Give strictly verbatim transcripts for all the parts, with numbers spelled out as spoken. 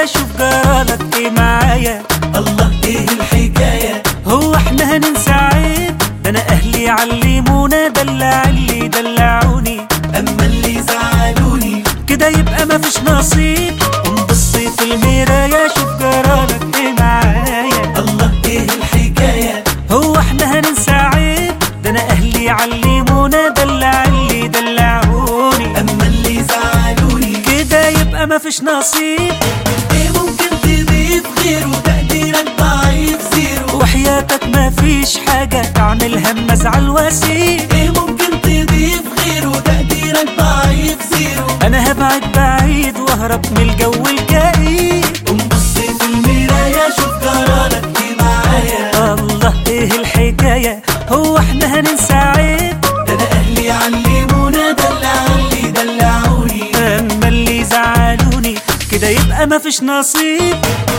شوف جرالك ايه معايا. الله ايه الحكاية؟ هو احنا هننسى عيب؟ ده انا اهلي علمونا دلع اللي دلعوني، اما اللي زعلوني كده يبقى مفيش نصيب. ونبص في المراية شوف جرالك ايه معايا. الله ايه الحكاية؟ هو احنا هننسى عيب؟ ده انا اهلي علمونا دلع اللي دلعوني، اما اللي زعلوني كده يبقى مفيش نصيب. ايه ممكن تضيف غيره؟ تقديرك ضعيف زيرو، وحياتك مفيش حاجة تعملها اما ازعل واسيب. ايه ممكن تضيف غيره؟ تقديرك ضعيف زيرو، انا هبعد بعيد واهرب من الجو الكئيب. ونبص في المراية شوف جرالك ايه معايا. الله ايه الحكاية؟ هو احنا هننسى عيب؟ ده انا اهلي علمونا دلع اللي دلعوني، اما اللي زعلوني كده يبقى مفيش نصيب.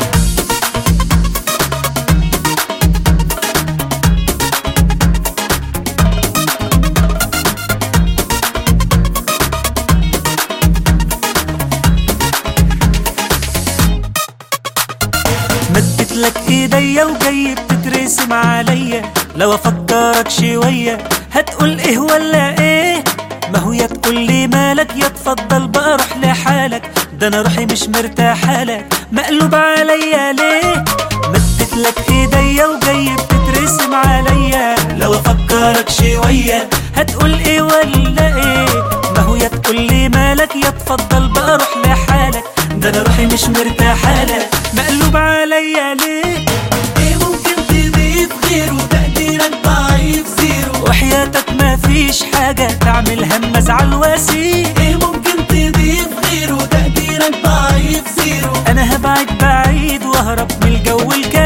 مدت لك ايديا وجاي بتترسم عليا، لو افكرك شوية هتقول ايه ولا ايه؟ ما هو يا تقول لي مالك يا تفضل بقى روح لحالك، ده انا روحي مش مرتاحة لك مقلوب عليا ليه؟ مدت لك ايديا وجاي بتترسم عليا، لو افكرك شوية هتقول ايه ولا ايه؟ ما هو يا تقول لي مالك يا تفضل بقى روح لحالك، ده انا روحي مش مرتاحة لك مقلوب عليا ليه؟ ايه ممكن تضيف غيره؟ تقديرك ضعيف زيرو، وحياتك مفيش حاجة تعملها اما ازعل واسيب. ايه ممكن تضيف غيره؟ تقديرك ضعيف زيرو، انا هبعد بعيد واهرب من الجو الكئيب.